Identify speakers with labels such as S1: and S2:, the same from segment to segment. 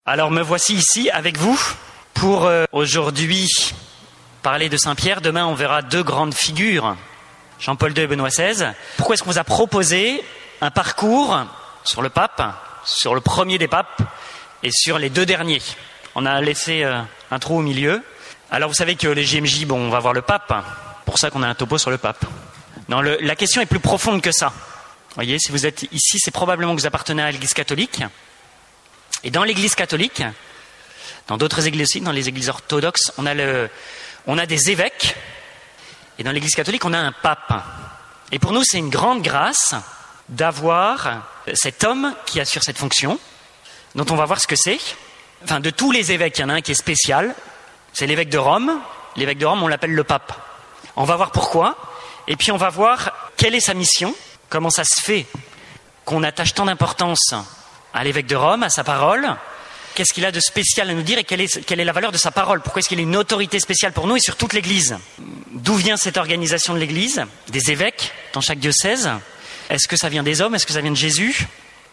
S1: Alors me voici ici avec vous pour aujourd'hui parler de Saint-Pierre. Demain on verra deux grandes figures, Jean-Paul II et Benoît XVI. Pourquoi est-ce qu'on vous a proposé un parcours sur le pape, sur le premier des papes et sur les deux derniers? On a laissé un trou au milieu. Alors vous savez que les JMJ, on va voir le pape, pour ça qu'on a un topo sur le pape. Non, la question est plus profonde que ça. Vous voyez, si vous êtes ici, c'est probablement que vous appartenez à l'Église catholique. Et dans l'Église catholique, dans d'autres églises aussi, dans les églises orthodoxes, on a des évêques. Et dans l'Église catholique, on a un pape. Et pour nous, c'est une grande grâce d'avoir cet homme qui assure cette fonction, dont on va voir ce que c'est. Enfin, de tous les évêques, il y en a un qui est spécial. C'est l'évêque de Rome. L'évêque de Rome, on l'appelle le pape. On va voir pourquoi. Et puis on va voir quelle est sa mission, comment ça se fait qu'on attache tant d'importance à l'évêque de Rome, à sa parole. Qu'est-ce qu'il a de spécial à nous dire et quelle est la valeur de sa parole? Pourquoi est-ce qu'il a une autorité spéciale pour nous et sur toute l'Église? D'où vient cette organisation de l'Église, des évêques dans chaque diocèse? Est-ce que ça vient des hommes? Est-ce que ça vient de Jésus?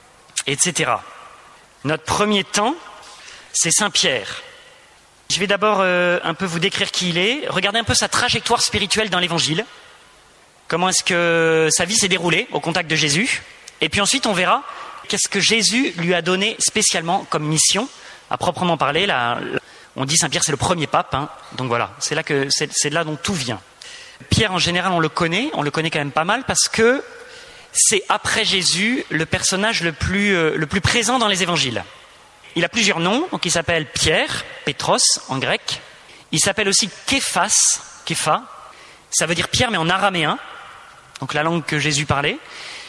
S1: Etc. Notre premier temps, c'est Saint-Pierre. Je vais d'abord un peu vous décrire qui il est. Regardez un peu sa trajectoire spirituelle dans l'Évangile. Comment est-ce que sa vie s'est déroulée au contact de Jésus. Et puis ensuite, on verra qu'est-ce que Jésus lui a donné spécialement comme mission, à proprement parler. On dit Saint-Pierre, c'est le premier pape. Donc voilà, c'est là dont tout vient. Pierre, en général, on le connaît quand même pas mal parce que c'est après Jésus le personnage le plus présent dans les évangiles. Il a plusieurs noms, donc il s'appelle Pierre, Pétros en grec. Il s'appelle aussi Képhas, Képha, ça veut dire Pierre mais en araméen, donc la langue que Jésus parlait.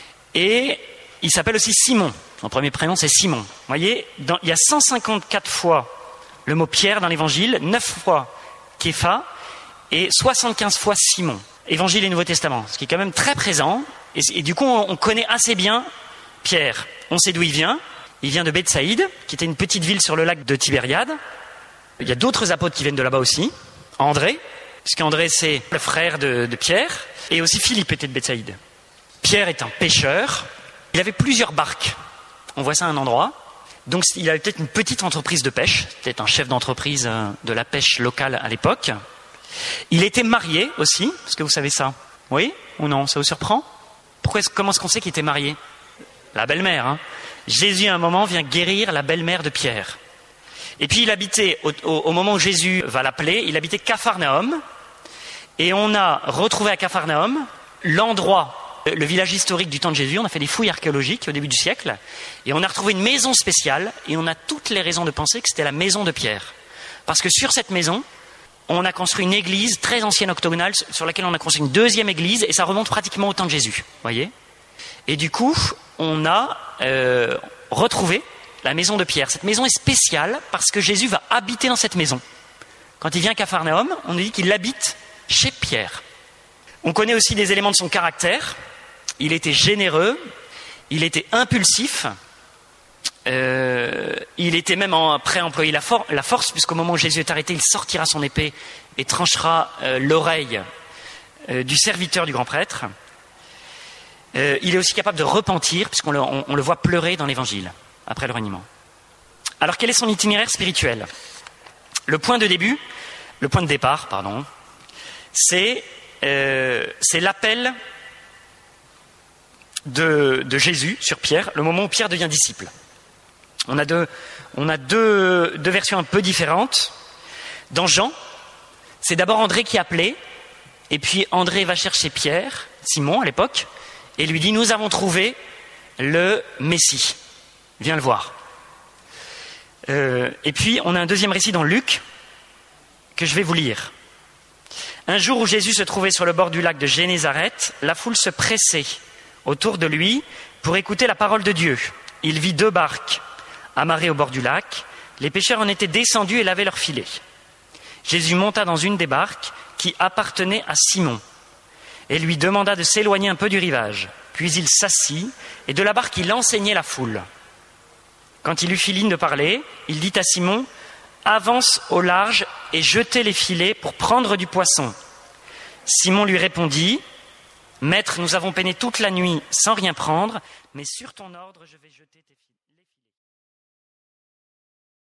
S1: Et il s'appelle aussi Simon, son premier prénom c'est Simon. Vous voyez, il y a 154 fois le mot Pierre dans l'évangile, 9 fois Képha et 75 fois Simon. Évangile et Nouveau Testament, ce qui est quand même très présent. Et du coup, on connaît assez bien Pierre. On sait d'où il vient. Il vient de Bethsaïde, qui était une petite ville sur le lac de Tibériade. Il y a d'autres apôtres qui viennent de là-bas aussi. André, puisqu'André c'est le frère de Pierre. Et aussi Philippe était de Bethsaïde. Pierre est un pêcheur. Il avait plusieurs barques. On voit ça à un endroit. Donc il avait peut-être une petite entreprise de pêche. Peut-être un chef d'entreprise de la pêche locale à l'époque. Il était marié aussi. Est-ce que vous savez ça? Oui ou non? Ça vous surprend? Comment est-ce qu'on sait qu'il était marié? La belle-mère, Jésus, à un moment, vient guérir la belle-mère de Pierre. Et puis, il habitait, au moment où Jésus va l'appeler, il habitait Capharnaüm. Et on a retrouvé à Capharnaüm l'endroit, le village historique du temps de Jésus. On a fait des fouilles archéologiques au début du siècle. Et on a retrouvé une maison spéciale. Et on a toutes les raisons de penser que c'était la maison de Pierre. Parce que sur cette maison, on a construit une église très ancienne octogonale sur laquelle on a construit une deuxième église. Et ça remonte pratiquement au temps de Jésus. Voyez? Et du coup, on a retrouvé la maison de Pierre. Cette maison est spéciale parce que Jésus va habiter dans cette maison. Quand il vient à Capharnaüm, on nous dit qu'il habite chez Pierre. On connaît aussi des éléments de son caractère. Il était généreux, il était impulsif, il était même prêt à employer la force, puisqu'au moment où Jésus est arrêté, il sortira son épée et tranchera l'oreille du serviteur du grand prêtre. Il est aussi capable de repentir, puisqu'on le voit pleurer dans l'évangile, après le reniement. Alors, quel est son itinéraire spirituel? Le point de départ, c'est l'appel de Jésus sur Pierre, le moment où Pierre devient disciple. On a deux versions un peu différentes. Dans Jean, c'est d'abord André qui est appelé, et puis André va chercher Pierre, Simon à l'époque, et lui dit, nous avons trouvé le Messie. Viens le voir. Et puis, on a un deuxième récit dans Luc, que je vais vous lire. Un jour où Jésus se trouvait sur le bord du lac de Génézareth, la foule se pressait autour de lui pour écouter la parole de Dieu. Il vit 2 barques amarrées au bord du lac. Les pêcheurs en étaient descendus et lavaient leurs filets. Jésus monta dans une des barques qui appartenait à Simon et lui demanda de s'éloigner un peu du rivage. Puis il s'assit, et de la barque il enseignait la foule. Quand il eut fini de parler, il dit à Simon, « Avance au large et jetez les filets pour prendre du poisson. » Simon lui répondit, « Maître, nous avons peiné toute la nuit sans rien prendre, mais sur ton ordre je vais jeter tes filets. »